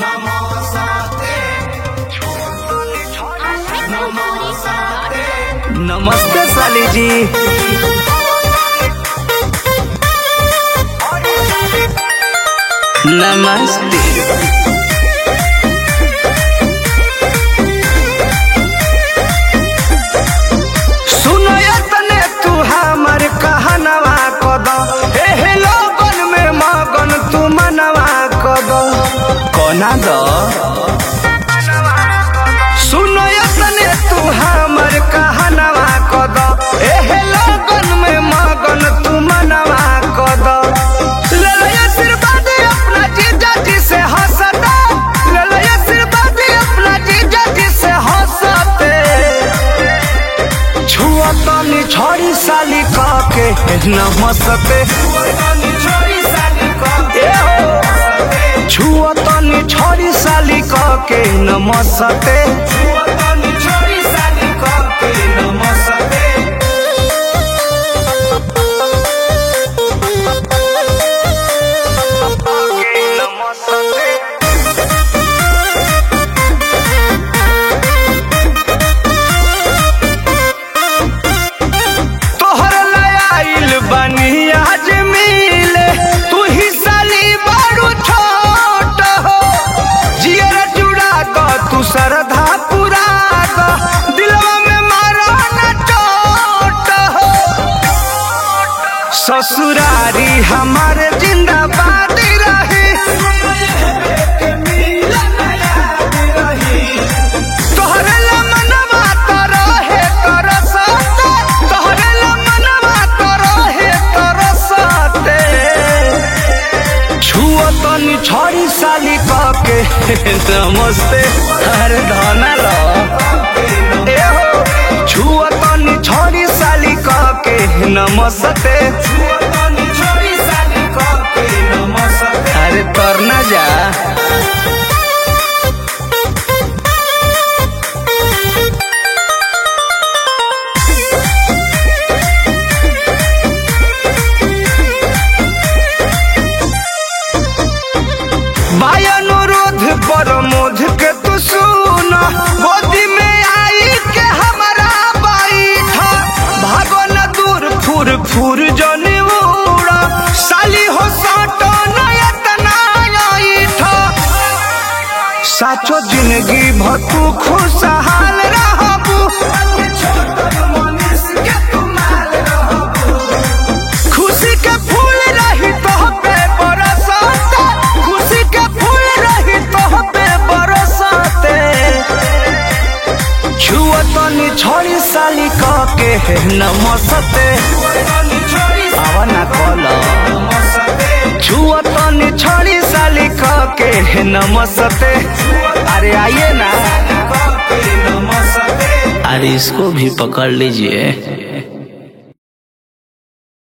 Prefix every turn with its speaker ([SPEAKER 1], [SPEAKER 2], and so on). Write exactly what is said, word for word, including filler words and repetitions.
[SPEAKER 1] नमस्ते साली जी। नमस्ते। सुनो तने तू हमर कहनवा कद हे लोगन में मगन तू मनवा कद कोना द सुनो तने तू हमर कहनवा कद हे लोगन में मगन तू मनवा कद ले ले आशीर्वाद अपना जीजा जी से हंसता ले ले आशीर्वाद अपना जीजा जी से हंसते छुआ तनी छोड़ी साली काके नमस्ते छुआ तनी छोड़ी साली काके नमस्ते श्रद्धा पूरा दिलवा में मारो न चोट हो ससुरारी हमारे जिंदाबाद रही तोहरे मनवा तो रहे तरसते तोहरे मनवा तो रहे तरसते छुआ तनी छोड़ी साली काके नमस्ते हर धना लो छुआ तनी छोड़ी साली काके नमस्ते अरे तरना जा अनुरोध प्रमोद के तू सुन गोदी में आई के हमारा बैठा भागो न दूर फुर फुर जनी उड़ा साली हो साटो नयतना आईठा साचो जिंदगी भर तू खुशहाल रहबू खुशी के फूल रही तो पे बरसाते खुशी के फूल रही तो पे बरसाते छुआ तनी छोड़ी साली काके नमस्ते आवा कलो छुआ तनी छोड़ी साली काके नमस्ते अरे आइए ना
[SPEAKER 2] अरे इसको भी पकड़ लीजिए।